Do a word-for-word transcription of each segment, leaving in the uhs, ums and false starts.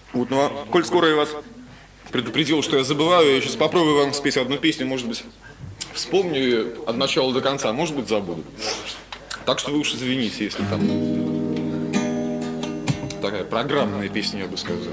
Вот, ну а коль скоро я вас предупредил, что я забываю, я сейчас попробую вам спеть одну песню, может быть, вспомню ее от начала до конца, может быть, забуду. Так что вы уж извините, если там такая программная песня, я бы сказал.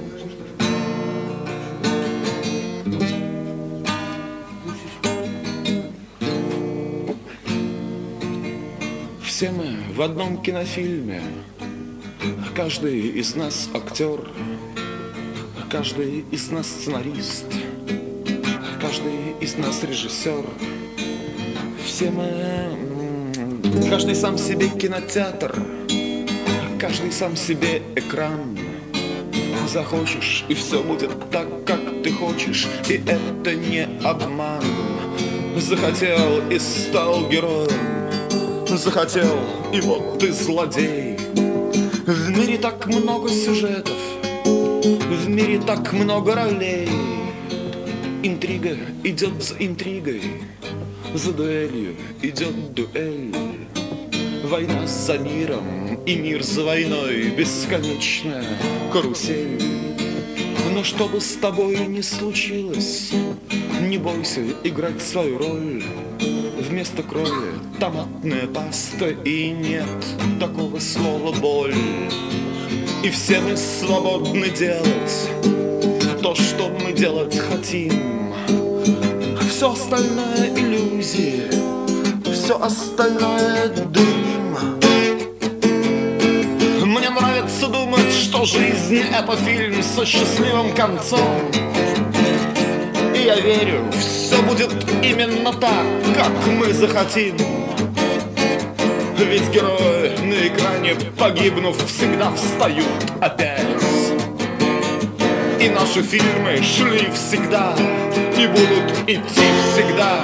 Все мы в одном кинофильме, каждый из нас актер, каждый из нас сценарист, каждый из нас режиссер. Все мы, каждый сам себе кинотеатр, каждый сам себе экран. Захочешь, и все будет так, как ты хочешь, и это не обман. Захотел и стал героем, захотел, и вот ты злодей. В мире так много сюжетов, в мире так много ролей. Интрига идет за интригой, за дуэлью идет дуэль. Война за миром и мир за войной, бесконечная карусель. Но что бы с тобой ни случилось, не бойся играть свою роль. Вместо крови томатная паста, и нет такого слова боль. И все мы свободны делать то, что мы делать хотим. Все остальное иллюзии, все остальное дым. Мне нравится думать, что жизнь — это фильм со счастливым концом. И я верю, все будет именно так, как мы захотим. Ведь герои на экране, погибнув, всегда встают опять. И наши фильмы шли всегда и будут идти всегда.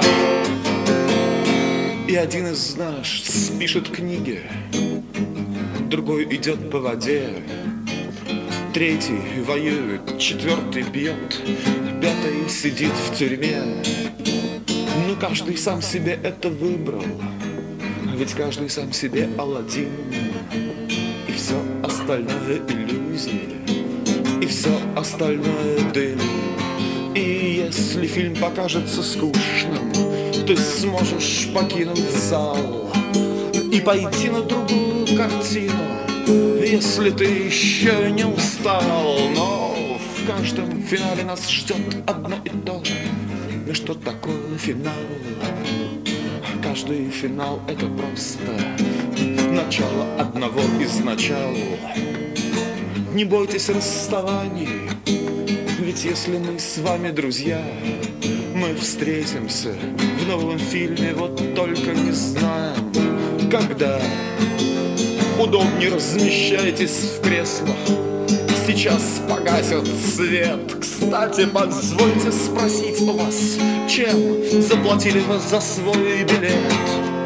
И один из нас пишет книги, другой идет по воде, третий воюет, четвертый пьет, пятый сидит в тюрьме. Ну, каждый сам себе это выбрал, ведь каждый сам себе Аладдин. И все остальное иллюзии, и все остальное дым. И если фильм покажется скучным, ты сможешь покинуть зал и пойти на другую картину, если ты еще не устал. Но в каждом финале нас ждет одно и то же. И что такое финал? Каждый финал — это просто начало одного из начал. Не бойтесь расставаний, ведь если мы с вами друзья, мы встретимся в новом фильме, вот только не знаем, когда. Удобнее размещайтесь в креслах, сейчас погасят свет. Кстати, позвольте спросить у вас, чем заплатили вы за свой билет?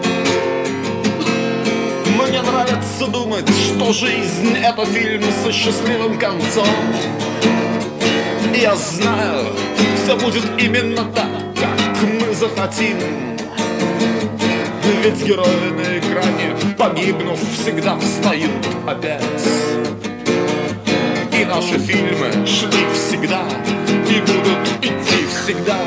Мне нравится думать, что жизнь — это фильм со счастливым концом. И я знаю, все будет именно так, как мы захотим. Ведь герои на экране, погибнув, всегда встают опять. И наши фильмы шли всегда и будут идти всегда.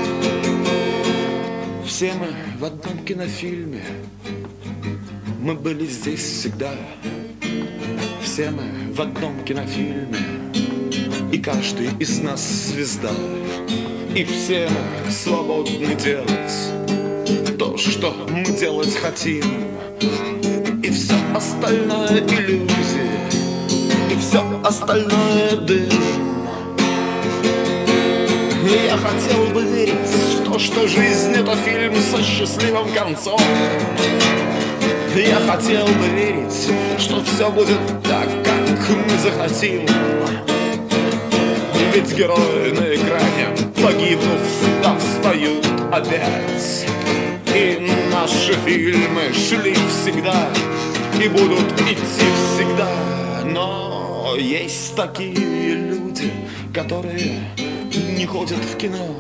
Все мы в одном кинофильме, мы были здесь всегда. Все мы в одном кинофильме, и каждый из нас звезда. И все мы свободны делать то, что мы делать хотим. И все остальное иллюзии, и все остальное дым. И я хотел бы верить в то, что жизнь — это фильм со счастливым концом. И я хотел бы верить, что все будет так, как мы захотим. Ведь герои на экране, погибнув, всегда встают опять. И наши фильмы шли всегда и будут идти всегда. Но есть такие люди, которые не ходят в кино.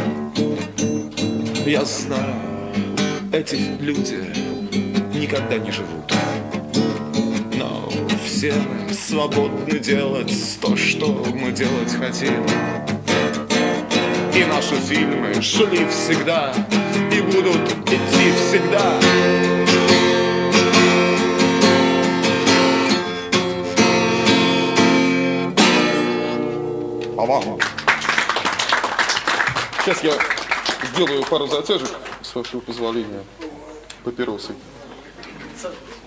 Я знаю, эти люди никогда не живут. Но все мы свободны делать то, что мы делать хотим. И наши фильмы шли всегда и будут идти всегда. Сейчас я сделаю пару затяжек, с вашего позволения, папиросой.